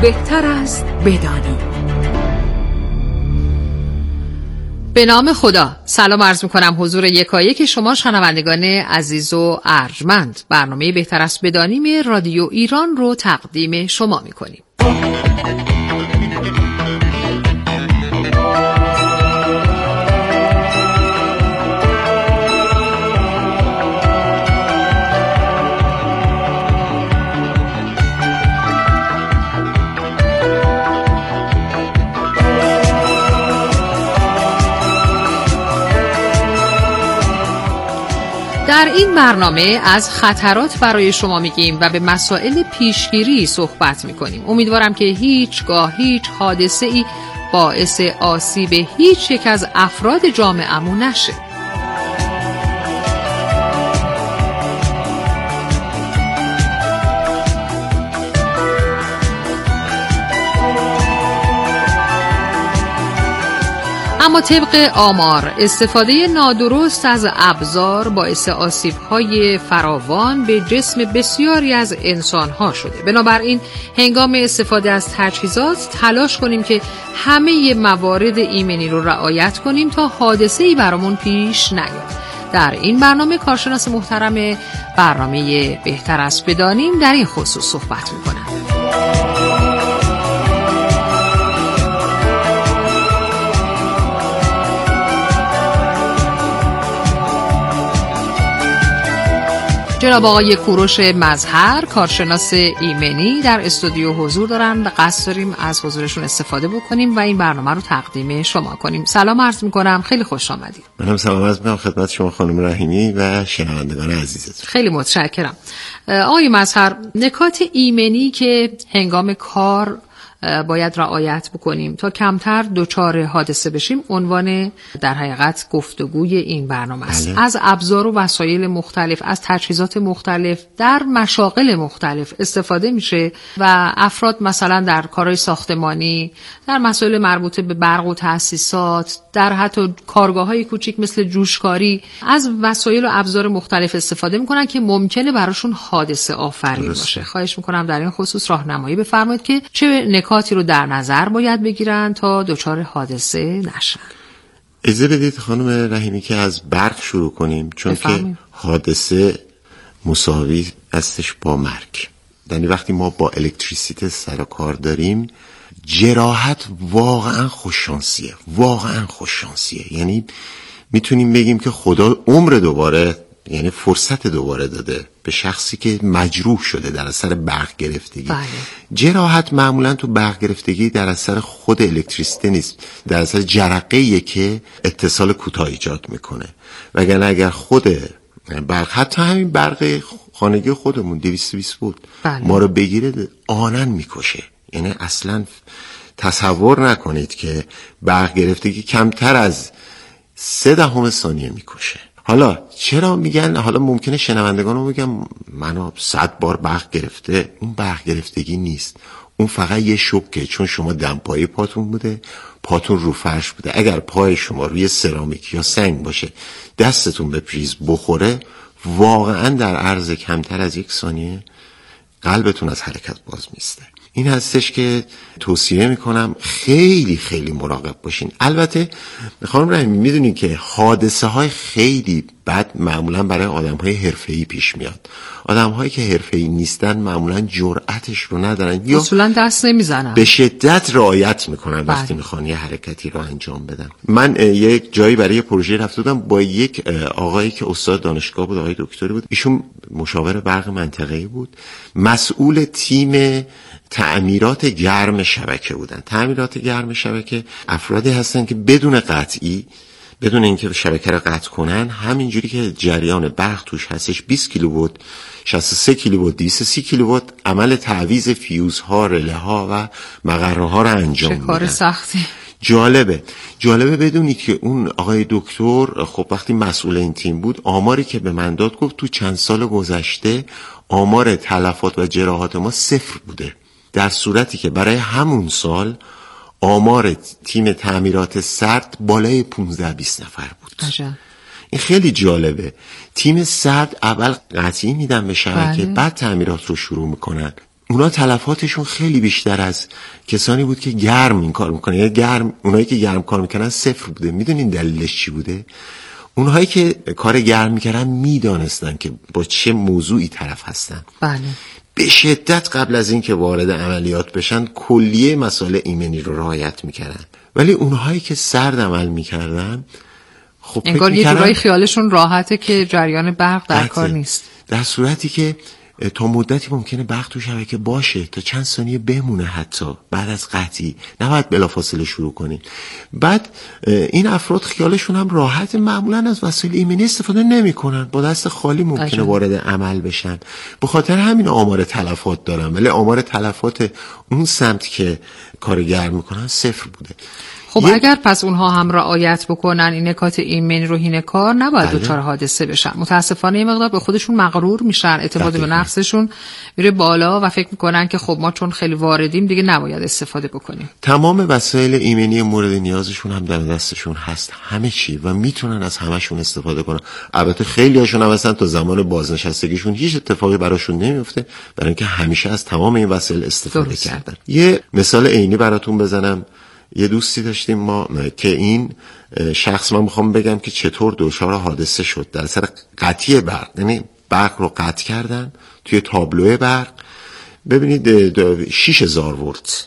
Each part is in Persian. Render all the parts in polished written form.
بهتر است بدانی. به نام خدا. سلام عرض میکنم حضور یکایک شما شنوندگان عزیز و ارجمند. برنامه بهتر است بدانیم رادیو ایران رو تقدیم شما میکنیم. در این برنامه از خطرات برای شما میگیم و به مسائل پیشگیری صحبت میکنیم. امیدوارم که هیچگاه هیچ حادثه‌ای باعث آسیب هیچ یک از افراد جامعه‌مون نشه. اما طبق آمار استفاده نادرست از ابزار باعث آسیب‌های فراوان به جسم بسیاری از انسان‌ها شده. بنابراین هنگام استفاده از تجهیزات تلاش کنیم که همه موارد ایمنی رو رعایت کنیم تا حادثه‌ای برامون پیش نیاد. در این برنامه کارشناس محترم برنامه بهتر است بدانیم در این خصوص صحبت می‌کنند. جناب آقای کوروش مظهر کارشناس ایمنی در استودیو حضور دارن و قصد داریم از حضورشون استفاده بکنیم و این برنامه رو تقدیم شما کنیم. سلام عرض میکنم، خیلی خوش آمدید. منم سلام عرض میکنم خدمت شما خانم رحیمی و شنوندگان عزیزتون. خیلی متشکرم. آقای مظهر، نکات ایمنی که هنگام کار باید رعایت بکنیم تا کمتر دچار حادثه بشیم عنوان در حقیقت گفتگوی این برنامه است. از ابزار و وسایل مختلف، از تجهیزات مختلف در مشاغل مختلف استفاده میشه و افراد مثلا در کارهای ساختمانی، در مسائل مربوط به برق و تأسیسات، در حتی کارگاه‌های کوچیک مثل جوشکاری از وسایل و ابزار مختلف استفاده میکنن که ممکنه براشون حادثه آفرین باشه. خواهش میکنم در این خصوص راهنمایی بفرمایید که چه نکاتی رو در نظر باید بگیرن تا دچار حادثه نشن. اجازه بدید خانم رحیمی که از برق شروع کنیم، چون که حادثه مساوی استش با مرگ. یعنی وقتی ما با الکتریسیته سر و کار داریم، جراحت واقعا خوششانسیه، واقعا خوششانسیه. یعنی میتونیم بگیم که خدا عمر دوباره، یعنی فرصت دوباره داده به شخصی که مجروح شده در اثر برق گرفتگی. بله. جراحت معمولا تو برق گرفتگی در اثر خود الکتریسیته نیست، در اثر جرقه‌ایه که اتصال کوتاه ایجاد میکنه. وگرنه اگر خود برق، حتی همین برق خانگی خودمون 220 بود، بله، ما رو بگیره آنن میکشه. یعنی اصلا تصور نکنید که برق گرفتگی کمتر از 0.3 ثانیه میکشه. حالا چرا میگن، حالا ممکنه شنوندگان رو بگم منو 100 بار برق گرفته. اون برق گرفتگی نیست، اون فقط یه شوکه، چون شما دمپایی پاتون بوده، پاتون رو فرش بوده. اگر پای شما روی سرامیک یا سنگ باشه، دستتون به پریز بخوره، واقعا در عرض کمتر از 1 ثانیه قلبتون از حرکت باز میسته. این هستش که توصیه میکنم خیلی خیلی مراقب باشین. البته خانم رحیمی میدونین که حادثه های خیلی بد معمولا برای آدم های حرفه‌ای پیش میاد. آدم هایی که حرفه‌ای نیستن معمولا جرأتش رو ندارن یا اصولا دست نمیزنن، به شدت رعایت میکنن وقتی میخوان یه حرکتی رو انجام بدن. من یک جایی برای یه پروژه رفته بودم با یک آقایی که استاد دانشگاه بود، آقای دکتری بود. ایشون مشاور برق منطقه‌ای بود، مسئول تیم تعمیرات گرم شبکه بودن. تعمیرات گرم شبکه افرادی هستن که بدون قطعی، بدون اینکه شبکه رو قطع کنن، همینجوری که جریان برق توش هستش 20 کیلووات، 63 کیلووات، 230 کیلووات عمل تعویض فیوزها، رله ها و مقره ها رو انجام میدن. چه کار سختی. جالبه بدونید که اون آقای دکتر خب وقتی مسئول این تیم بود، آماری که به من داد گفت تو چند سال گذشته آمار تلفات و جراحات ما 0 بوده، در صورتی که برای همون سال آمار تیم تعمیرات سرد بالای 15-20 نفر بود. عجب. این خیلی جالبه. تیم سرد اول قطعی میدن به شبکه، بعد تعمیرات رو شروع میکنن. اونا تلفاتشون خیلی بیشتر از کسانی بود که گرم این کار میکنن. یعنی اونایی که گرم کار میکنن صفر بوده. میدونین دلیلش چی بوده؟ اونهایی که کار گرم میکردن میدانستن که با چه موضوعی طرف هستن. بله. به شدت قبل از این که وارد عملیات بشن کلیه مسائل ایمنی رو رعایت میکردن. ولی اونهایی که سرد عمل میکردن خب انگار یه جورایی خیالشون راحته که جریان برق در کار نیست، در صورتی که تا مدتی ممکنه برق تو شبکه باشه، تا چند ثانیه بمونه، حتی بعد از قطعی نباید بلافاصله شروع کنین. بعد این افراد خیالشون هم راحت، معمولا از وسایل ایمنی استفاده نمیکنن، با دست خالی ممکنه وارد عمل بشن. به خاطر همین آمار تلفات دارن، ولی آمار تلفات اون سمت که کار گرم میکنن صفر بوده. خب اگر پس اونها هم رعایت بکنن این نکات ایمنی رو، هین کار نباید دچار حادثه بشن. متاسفانه یه مقدار به خودشون مغرور میشن، اعتماد به نفسشون میره بالا و فکر میکنن که خب ما چون خیلی واردیم دیگه نباید استفاده بکنیم. تمام وسایل ایمنی مورد نیازشون هم در دستشون هست، همه چی، و میتونن از همشون استفاده کنن. البته خیلی هاشون هم اصلا تا زمان بازنشستگیشون هیچ اتفاقی براشون نمیفته، برای اینکه همیشه از تمام این وسایل استفاده کردن. یه مثال عینی براتون بزنم. یه دوستی داشتیم ما که این شخص، من میخوام بگم که چطور دچار حادثه شد در اثر قطعی برق. یعنی برق رو قطع کردن توی تابلو برق. ببینید 6000 ولت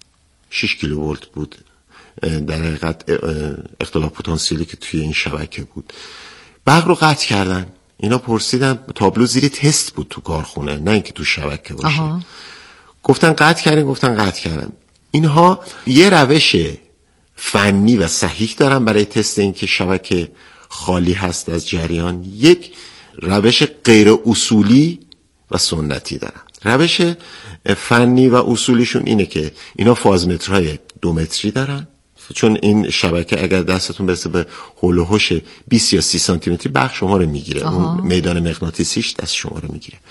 6 کیلو ولت بود در حقیقت اختلاف پتانسیلی که توی این شبکه بود. برق رو قطع کردن. اینا پرسیدن، تابلو زیر تست بود تو کارخونه، نه اینکه تو شبکه باشه. گفتن قطع کردن، گفتن قطع کردن. اینها یه روش فنی و صحیح دارن برای تست این که شبکه خالی هست از جریان. یک روش غیر اصولی و سنتی دارن. روش فنی و اصولیشون اینه که اینا فازمترهای 2 متری دارن، چون این شبکه اگر دستتون برسه به حول و حوش 20 یا 30 سانتی متری برق شما رو میگیره. اون میدان مغناطیسیش دست شما رو میگیره.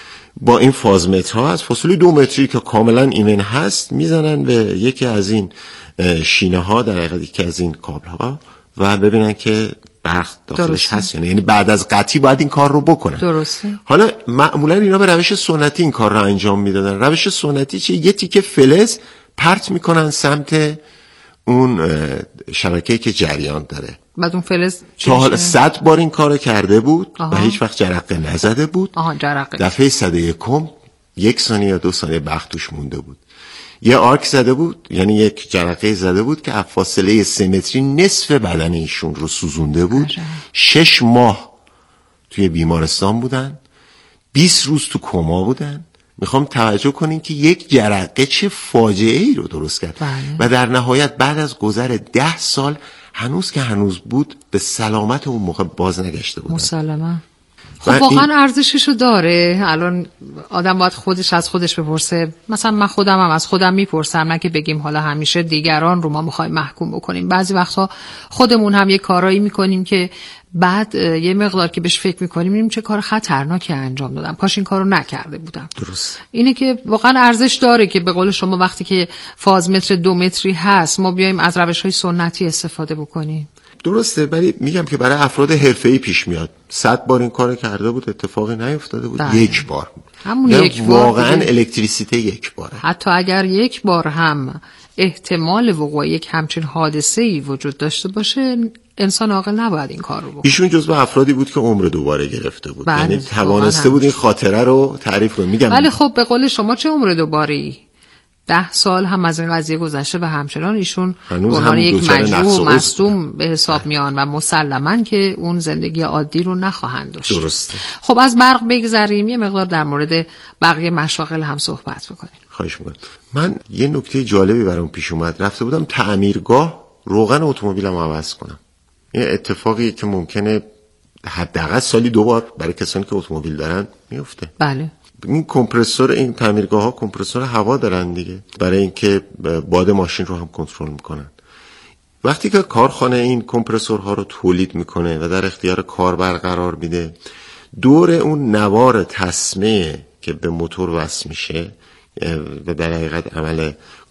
با این فازمترها از فاصله 2 متری که کاملا ایمن هست میزنن به یکی از این شینه ها، در حقیقت یکی از این کابل ها، و ببینن که برق داخلش هست. یعنی بعد از قطعی باید این کار رو بکنن. درسته. حالا معمولا اینا به روش سنتی این کار رو انجام میدادن. روش سنتی چه؟ یه تیکه فلز پرت میکنن سمت اون شبکه‌ای که جریان داره. بعد اون فلز تا حالا 100 بار این کارو کرده بود و هیچ وقت جرقه نزده بود. جرقه. دفعه 101 1 ثانیه یا 2 ثانیه برق توش مونده بود. یه آرک زده بود، یعنی یک جرقه زده بود که از فاصله 3 متری نصف بدن ایشون رو سوزونده بود. 6 ماه توی بیمارستان بودن، 20 روز تو کما بودن. میخوام توجه کنین که یک جرقه چه فاجعه ای رو درست کرد. و در نهایت بعد از گذر 10 سال هنوز که هنوز بود به سلامت اون موقع باز نگشته بودن. مسلماً. خب واقعا ارزششو داره. الان آدم باید خودش از خودش بپرسه. مثلا من خودم هم از خودم میپرسم، نه که بگیم حالا همیشه دیگران رو ما میخوایم محکوم بکنیم. بعضی وقتا خودمون هم یه کارایی میکنیم که بعد یه مقدار که بهش فکر میکنیم میبینیم چه کار خطرناکی انجام دادم، کاش این کارو نکرده بودم. درست. اینه که واقعا ارزش داره که به قول شما وقتی که فازمتر 2 متری هست ما بیایم از روش‌های سنتی استفاده بکنیم. درسته، ولی میگم که برای افراد حرفه‌ای پیش میاد. 100 بار این کارو کرده بود، اتفاقی نیفتاده بود. یک بار همون یک بار واقعا الکتریسیته یک باره. حتی اگر یک بار هم احتمال وقوع یک همچین حادثه‌ای وجود داشته باشه، انسان عاقل نباید این کار رو بکنه. ایشون جزو افرادی بود که عمر دوباره گرفته بود. یعنی توانسته بود این خاطره رو تعریف کنه. میگم ولی خب به قول شما چه عمر دوباره‌ای؟ 10 سال هم از این قضیه گذشته و همچنان ایشون عنوان یک مجروح مصدوم به حساب میان و مسلماً که اون زندگی عادی رو نخواهند داشت. درسته. خب از برق بگذریم، یه مقدار در مورد بقیه مشاغل هم صحبت بکنیم. خواهش می‌کنم. من یه نکته جالبی برام پیش اومد. رفته بودم تعمیرگاه روغن اتومبیلم عوض کنم. این اتفاقی که ممکنه حداقل سالی 2 بار برای کسانی که اتومبیل دارن میفته. بله. این کمپرسور، این تعمیرگاه ها کمپرسور هوا دارن دیگه، برای اینکه باد ماشین رو هم کنترل میکنن. وقتی که کارخانه این کمپرسورها رو تولید میکنه و در اختیار کاربر قرار میده، دور اون نوار تسمه که به موتور وصل میشه و در حقیقت عمل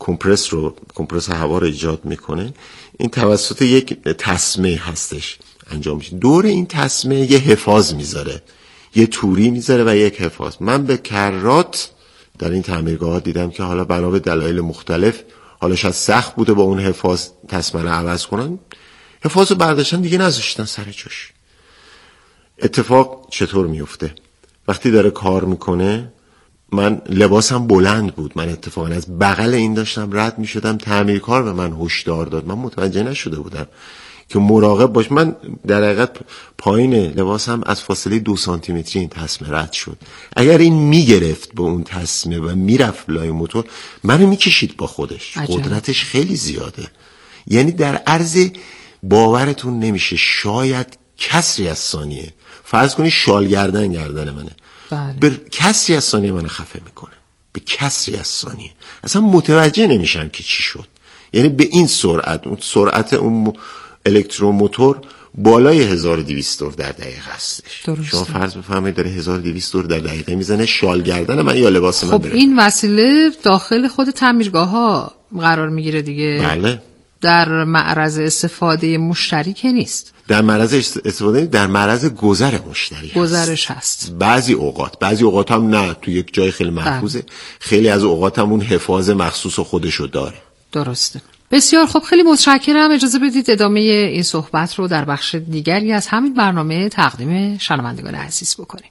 کمپرس هوا رو ایجاد میکنه، این توسط یک تسمه هستش انجام میشه. دور این تسمه یه حفاظ میذاره، یه توری میذاره و یک حفاظ. من به کرات در این تعمیرگاه‌ها دیدم که حالا بنا به دلایل مختلف، حالا شاید سخت بوده با اون حفاظ تسمه عوض کنن، حفاظ رو برداشتن دیگه نذاشتن سر جاش. اتفاق چطور میفته؟ وقتی داره کار میکنه، من لباسم بلند بود، من اتفاقا از بغل این داشتم رد میشدم، تعمیرکار به من هشدار داد، من متوجه نشده بودم که مراقب باش. من در حقیقت پایین لباسم از فاصله 2 سانتیمتری این تسمه رد شد. اگر این میگرفت به اون تسمه و میرفت لای موتور، منو میکشید با خودش. قدرتش خیلی زیاده، یعنی در عرض باورتون نمیشه شاید کسری از ثانیه، فرض کنی شال گردن منه، به کسری از ثانیه من خفه میکنه، به کسری از ثانیه. اصلا متوجه نمیشم که چی شد. یعنی به این سرعت اون الکتروموتور بالای 1200 دور در دقیقه هستش. شما فرض بفرمایید داره 1200 دور در دقیقه میزنه، شال گردن من یا لباس من خب این وسیله داخل خود تعمیرگاه‌ها قرار میگیره دیگه. بله. در معرض استفاده مشتری که نیست. در معرض استفاده، در معرض گذر مشتری گذرش هست. بعضی اوقات هم نه، تو یک جای خیلی محفوظه. خیلی از اوقات هم اون حفاظ مخصوص خودشو داره. درسته. بسیار خب، خیلی متشکرم. اجازه بدید ادامه این صحبت رو در بخش دیگری از همین برنامه تقدیم شنوندگان عزیز بکنیم.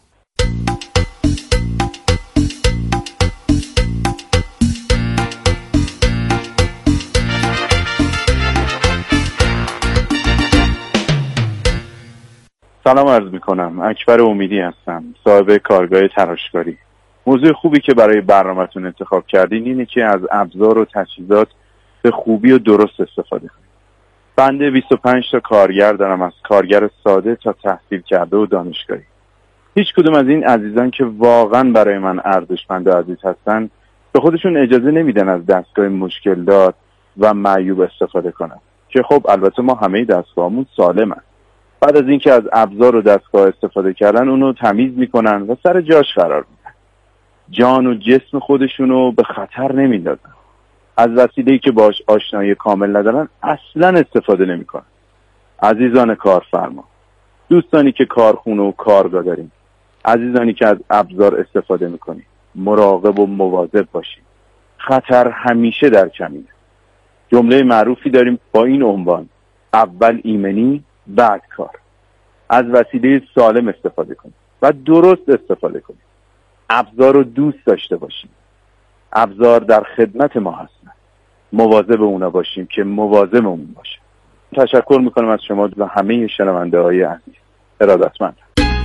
سلام عرض میکنم. اکبر امیدی هستم، صاحب کارگاه تراشکاری. موضوع خوبی که برای برنامه‌تون انتخاب کردین اینه که از ابزار و تجهیزات به خوبی و درست استفاده کنید. بنده 25 تا کارگر دارم، از کارگر ساده تا تحصیل کرده و دانشگاهی. هیچ کدوم از این عزیزان که واقعا برای من ارزشمند و عزیز هستن به خودشون اجازه نمیدن از دستگاه مشکل دار و معیوب استفاده کنن، که خب البته ما همه دستگاهمون سالمن. بعد از اینکه از ابزار و دستگاه استفاده کردن اونو تمیز میکنن و سر جاش قرار میدن. جان و جسم خودشونو به خطر نمیندازن. از وسیله‌ای که باش آشنایی کامل ندارن اصلا استفاده نمیکنن. عزیزان کارفرما، دوستانی که کارخونه و کارگاه دارین، عزیزانی که از ابزار استفاده میکنین، مراقب و مواظب باشین. خطر همیشه در کمینه. جمله معروفی داریم با این عنوان: اول ایمنی بعد کار. از وسیله سالم استفاده کنید و درست استفاده کنید. ابزار رو دوست داشته باشیم. ابزار در خدمت ما هستن. مواظب اونا باشیم که مواظبمون باشه. تشکر میکنم از شما و همه شنونده های عزیز. ارادتمند.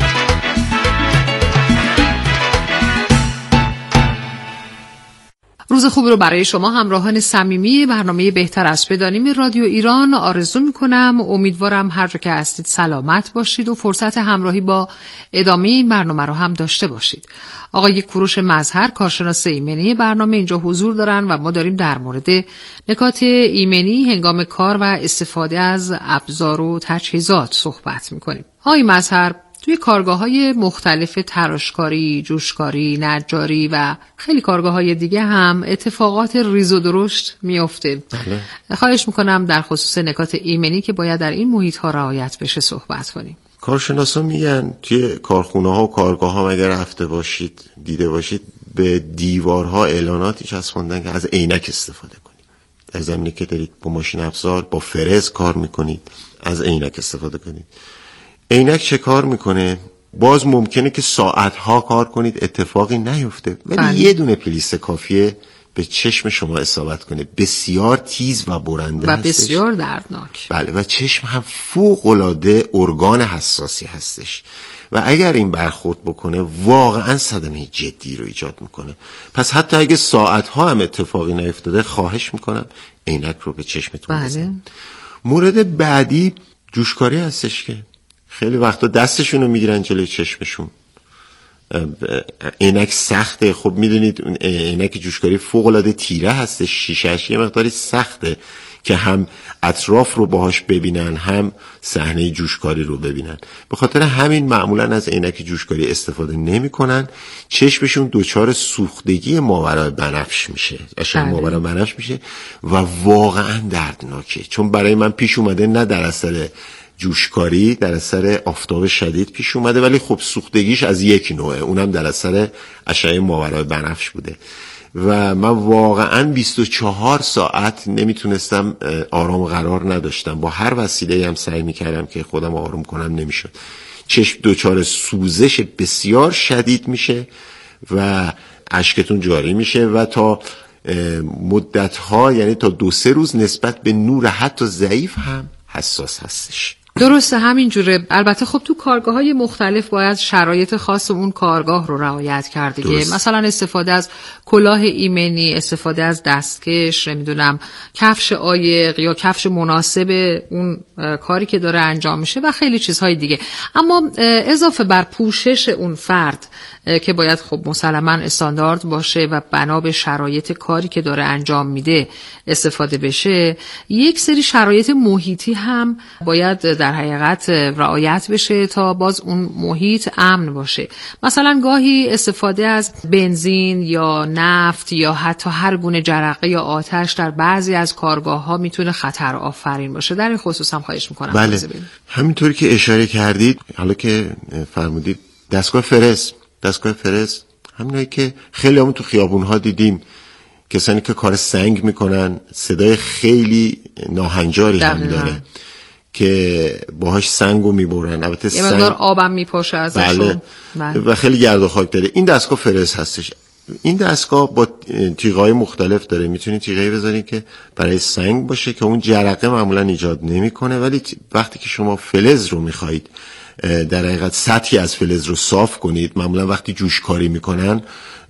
روز خوبی رو برای شما همراهان صمیمی برنامه بهتر از بدانیم رادیو ایران آرزو میکنم. امیدوارم هر جا که هستید سلامت باشید و فرصت همراهی با ادامه این برنامه رو هم داشته باشید. آقای کوروش مظهر، کارشناس ایمنی برنامه، اینجا حضور دارن و ما داریم در مورد نکات ایمنی هنگام کار و استفاده از ابزار و تجهیزات صحبت میکنیم. آقای مظهر، توی کارگاه‌های مختلف تراشکاری، جوشکاری، نجاری و خیلی کارگاه‌های دیگه هم اتفاقات ریز و درشت میفته. خواهش میکنم در خصوص نکات ایمنی که باید در این محیط‌ها رعایت بشه صحبت کنیم. کارشناسا میگن توی کارخونه‌ها و کارگاه‌ها اگر رفته باشید، دیده باشید، به دیوارها اعلاناتی چسبوندن که از عینک استفاده کنید. در زمینی که دارید با ماشین افزار، با فرز کار میکنید، از عینک استفاده کنید. عینک چه کار میکنه؟ باز ممکنه که ساعتها کار کنید اتفاقی نیفته، ولی یه دونه پلیس کافیه به چشم شما اصابت کنه. بسیار تیز و برنده و هستش. بسیار دردناک. بله، و چشم هم فوق‌العاده ارگان حساسی هستش و اگر این برخورد بکنه واقعا صدمه جدی رو ایجاد میکنه. پس حتی اگه ساعتها هم اتفاقی نیفتاده، خواهش میکنم عینک رو به چشمتون بزنید. مورد بعدی جوشکاری هستش که خیلی وقتا دستشون رو میگیرن جلوی چشمشون. عینک سخته. خب میدونید عینک جوشکاری فوق‌العاده تیره هستش، شیشه‌اش یه مقداری سخته که هم اطراف رو باهاش ببینن هم صحنه جوشکاری رو ببینن. به خاطر همین معمولا از عینک جوشکاری استفاده نمی‌کنن. چشمشون دچار سوختگی ماورای بنفش میشه، ماورای بنفش میشه و واقعا دردناکه. چون برای من پیش اومده نه در اثر جوشکاری در اثر آفتاب شدید پیش اومده، ولی خب سوختگیش از یک نوعه، اونم در اثر اشعه ماورای بنفش بوده و من واقعا 24 ساعت نمیتونستم آرام قرار نداشتم. با هر وسیله هم سعی میکردم که خودم آروم کنم، نمیشد. چشم دچار سوزش بسیار شدید میشه و اشکتون جاری میشه و تا مدت‌ها، یعنی تا 2-3 روز نسبت به نور حتی ضعیف هم حساس هستش. درسته، همین جوره. البته خب تو کارگاه‌های مختلف باید شرایط خاص اون کارگاه رو رعایت کرد دیگه. مثلا استفاده از کلاه ایمنی، استفاده از دستکش، نمیدونم کفش عایق یا کفش مناسب اون کاری که داره انجام میشه و خیلی چیزهای دیگه. اما اضافه بر پوشش اون فرد که باید خب مسلماً استاندارد باشه و بنا به شرایط کاری که داره انجام میده استفاده بشه، یک سری شرایط محیطی هم باید در حقیقت رعایت بشه تا باز اون محیط امن باشه. مثلا گاهی استفاده از بنزین یا نفت یا حتی هر گونه جرقه یا آتش در بعضی از کارگاه‌ها میتونه خطر آفرین باشه. در این خصوص هم خواهش میکنم. بله، همینطوری که اشاره کردید، حالا که فرمودید دستگاه فرز همینایی که خیلی همون تو خیابون‌ها دیدیم، کسانی که کار سنگ میکنن، صدای خیلی ناهنجاری هم داره که باهاش سنگو میبرن. البته یه مقدار آبم میپاشه ازشون. بله. و خیلی گرد و خاک داره. این دستگاه فرز هستش. این دستگاه با تیغ‌های مختلف داره. میتونید تیغی بذارین که برای سنگ باشه که اون جرقه معمولا ایجاد نمیکنه، ولی وقتی که شما فلز رو میخواید در حقیقت سطحی از فلز رو صاف کنید، معمولا وقتی جوشکاری میکنن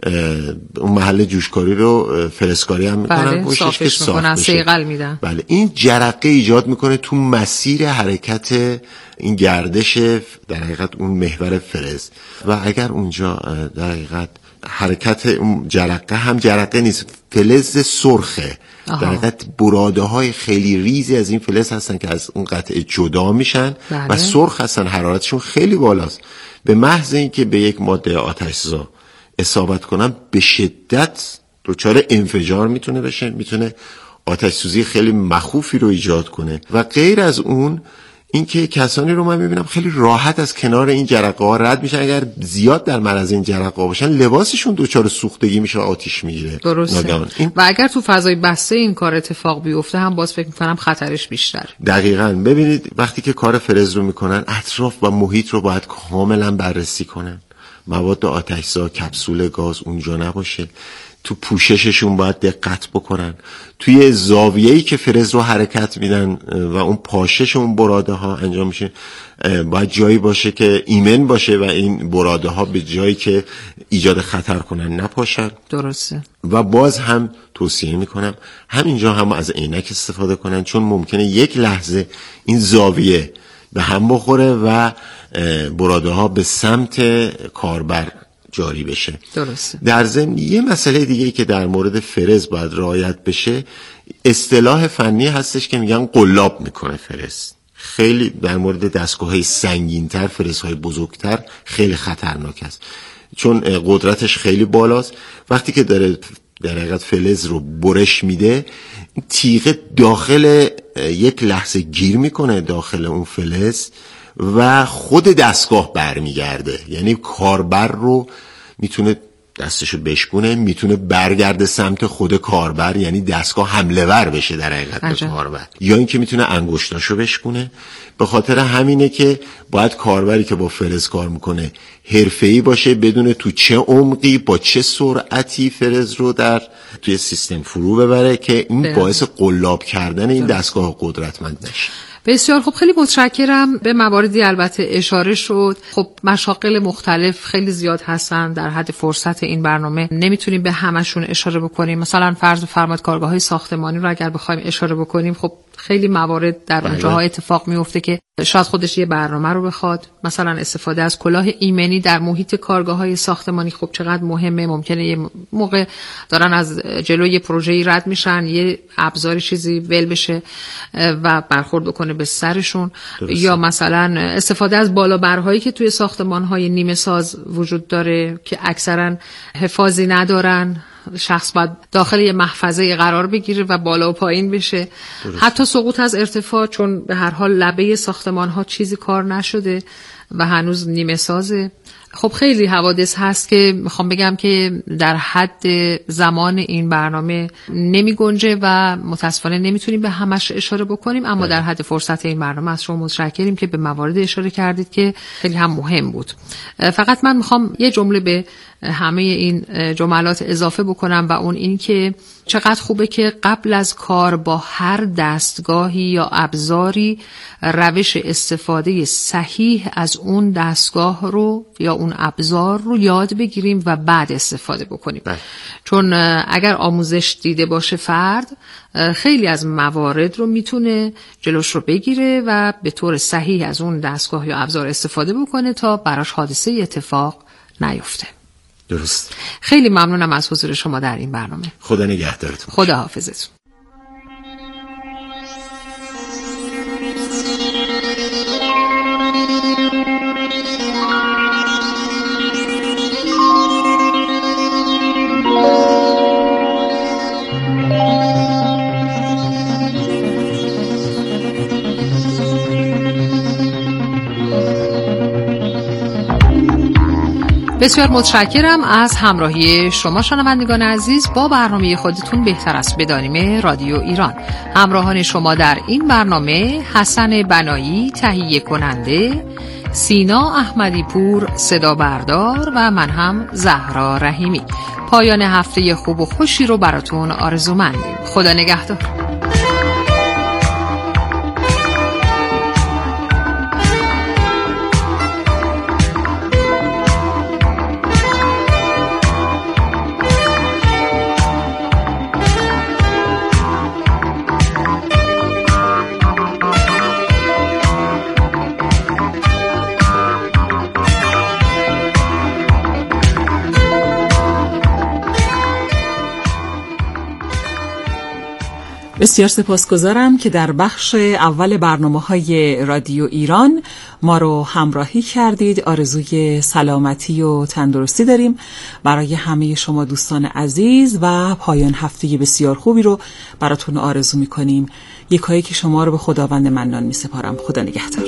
اون محل جوشکاری رو فلزکاری هم میکنن، بله، صافش میکنن، صیقل میدن. بله، این جرقه ایجاد میکنه تو مسیر حرکت این گردش در حقیقت اون محور فلز و اگر اونجا در حقیقت حرکت اون جرقه هم جرقه نیست، فلز سرخه. در حقیقت براده های خیلی ریزی از این فلز هستن که از اون قطعه جدا میشن. بله. و سرخ هستن، حرارتشون خیلی بالاست. به محض اینکه به یک ماده آتشزا اصابت کنن به شدت دچار انفجار میتونه بشه، میتونه آتش سوزی خیلی مخوفی رو ایجاد کنه. و غیر از اون اینکه کسانی رو من میبینم خیلی راحت از کنار این جرقه ها رد میشن، اگر زیاد در معرض این جرقه ها باشن لباسشون دچار سوختگی میشه و آتش میگیره. درسته. و اگر تو فضای بسته این کار اتفاق بیفته هم باز فکر میکنم خطرش بیشتر. دقیقاً. ببینید وقتی که کار فرز رو میکنن، اطراف و محیط رو باید کاملا بررسی کنن. مواد آتشزا، کپسول گاز اونجا نباشه. تو پوشششون باید دقت بکنن. توی زاویه‌ای که فرز رو حرکت میدن و اون پاشش اون براده ها انجام میشه باید جایی باشه که ایمن باشه و این براده ها به جایی که ایجاد خطر کنن نپاشن. درسته. و باز هم توصیه میکنم همینجا هم از عینک استفاده کنن، چون ممکنه یک لحظه این زاویه به هم بخوره و براده ها به سمت کاربر جاری بشه. درسته. در ضمن یه مسئله دیگه که در مورد فرز باید رعایت بشه، اصطلاح فنی هستش که میگن قلاب میکنه فرز. خیلی در مورد دستگاه‌های سنگین‌تر، فرزهای بزرگتر خیلی خطرناک است، چون قدرتش خیلی بالاست. وقتی که داره در حقیقت فلز رو برش میده، تیغه داخل یک لحظه گیر میکنه داخل اون فلز و خود دستگاه برمیگرده. یعنی کاربر رو میتونه دستشو بشکونه، میتونه برگرده سمت خود کاربر، یعنی دستگاه حمله ور بشه در حقیقت به کاربر، یا اینکه میتونه انگشتاشو بشکونه. به خاطر همینه که باید کاربری که با فلز کار میکنه حرفه‌ای باشه، بدونه تو چه عمقی با چه سرعتی فلز رو توی سیستم فرو ببره که این باعث قلاب کردن این دستگاه قدرتمند نشه. بسیار خب، خیلی متشکرم. به مواردی البته اشاره شد. خب مشاغل مختلف خیلی زیاد هستن، در حد فرصت این برنامه نمیتونیم به همشون اشاره بکنیم. مثلا فرض بفرمایید کارگاه‌های ساختمانی رو اگر بخوایم اشاره بکنیم، خب خیلی موارد در اونجاها اتفاق میفته که شاید خودش یه برنامه رو بخواد. مثلا استفاده از کلاه ایمنی در محیط کارگاه‌های ساختمانی خب چقدر مهمه. ممکنه یه موقع دارن از جلوی پروژه‌ای رد میشن، یه ابزاری چیزی ول بشه و برخورد بکنه به سرشون. یا مثلا استفاده از بالابرهایی که توی ساختمان‌های نیمه ساز وجود داره که اکثرا حفاظی ندارن شخص باید داخل یه محفظه قرار بگیره و بالا و پایین بشه. حتی سقوط از ارتفاع، چون به هر حال لبه ساختمان ها چیزی کار نشده و هنوز نیمه سازه. خب خیلی حوادث هست که میخوام بگم که در حد زمان این برنامه نمی گنجه و متاسفانه نمیتونیم به همش اشاره بکنیم، اما در حد فرصت این برنامه از شما متشکریم که به موارد اشاره کردید که خیلی هم مهم بود. فقط من میخوام یه جمله به همه این جملات اضافه بکنم و اون این که چقدر خوبه که قبل از کار با هر دستگاهی یا ابزاری روش استفاده صحیح از اون دستگاه رو یا اون ابزار رو یاد بگیریم و بعد استفاده بکنیم. چون اگر آموزش دیده باشه فرد، خیلی از موارد رو میتونه جلوش رو بگیره و به طور صحیح از اون دستگاه یا ابزار استفاده بکنه تا براش حادثه اتفاق نیفته. درست. خیلی ممنونم از حضور شما در این برنامه. خدا نگهدارتون. خدا حافظتون. بسیار متشکرم از همراهی شما شنوندگان عزیز با برنامه خودتون بهتر است بدانیم رادیو ایران. همراهان شما در این برنامه حسن بنایی تهیه کننده، سینا احمدی پور صدا بردار و من هم زهرا رحیمی. پایان هفته خوب و خوشی رو براتون آرزومندیم. خدا نگهدار. بسیار سپاسگزارم که در بخش اول برنامه‌های رادیو ایران ما رو همراهی کردید. آرزوی سلامتی و تندرستی داریم برای همه شما دوستان عزیز و پایان هفته بسیار خوبی رو براتون آرزو می‌کنیم. یکایی که شما رو به خداوند منان می‌سپارم. خدا نگهدار.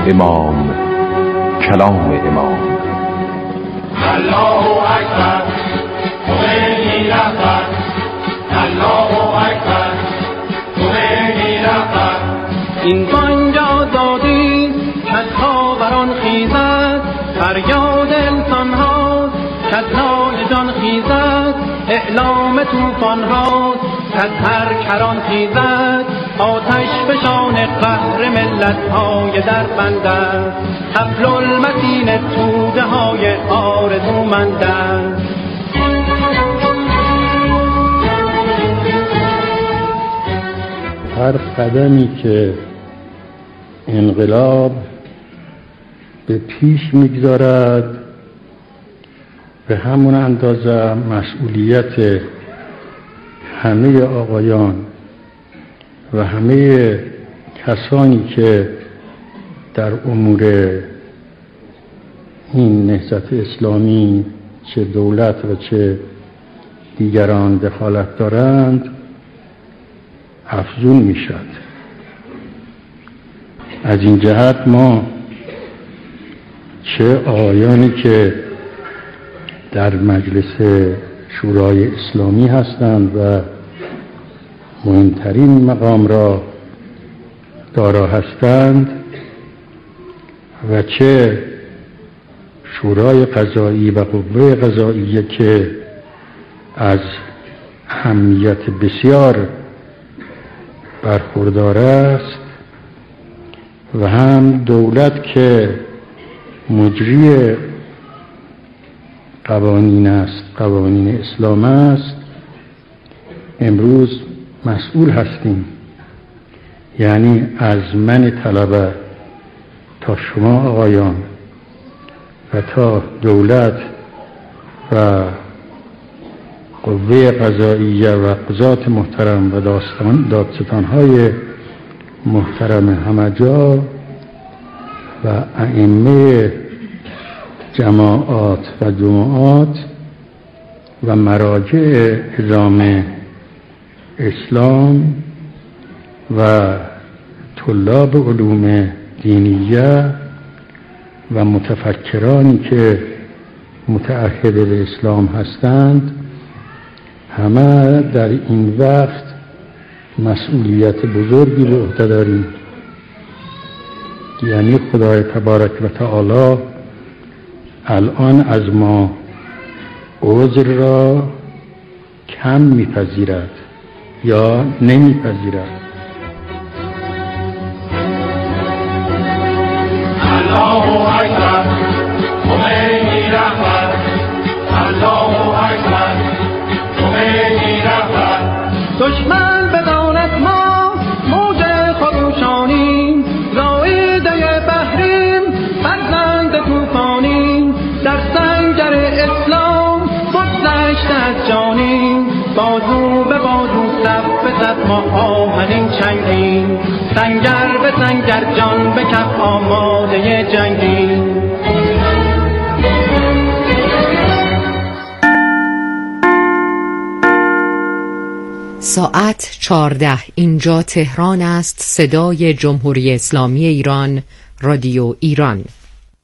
امام کلام امام. الله اکبر خمینی رهبر، الله اکبر خمینی رهبر. این بانگ آزادی کز خاوران خیزد، فریاد انسان هاست کز نای جان خیزد، اعلام طوفان هاست کز هر کران خیزد، آتش فشان قهر ملت های در بند است، حبل المتین توده های آرزومند است. هر قدمی که انقلاب به پیش میگذارد به همون اندازه مسئولیت همه آقایان و همه کسانی که در امور این نهضت اسلامی چه دولت و چه دیگران دخالت دارند افزون می شد. از این جهت ما چه آقایانی که در مجلس شورای اسلامی هستند و مهمترین مقام را دارا هستند و چه شورای قضایی و قوه قضاییه که از اهمیت بسیار برخوردار است و هم دولت که مجری قوانین است، قوانین اسلام است، امروز مسئول هستیم. یعنی از من طلبه تا شما آقایان و تا دولت و قوه قضاییه و قضات محترم و دادستانهای محترم همه جا و ائمه جماعات و جماعات و مراجع نظام اسلام و طلاب علوم دینیه و متفکرانی که متعهد به اسلام هستند همه در این وقت مسئولیت بزرگی به عهده داریم. یعنی خدای تبارک و تعالی الان از ما عذر را کم میپذیرد یا نمیپذیرد. الله اکبر خمینی رهبر، الله اکبر خمینی رهبر. دشمن بداند ما موج خروشانیم، رائده بحریم فرزند طوفانیم، در سنگر اسلام بگذشت از جانیم، بازو به بازو صف به صف ما آهنین چنگیم، سنگر به سنگر جان به کف آماده جنگیم. ساعت 14 اینجا تهران است. صدای جمهوری اسلامی ایران، رادیو ایران.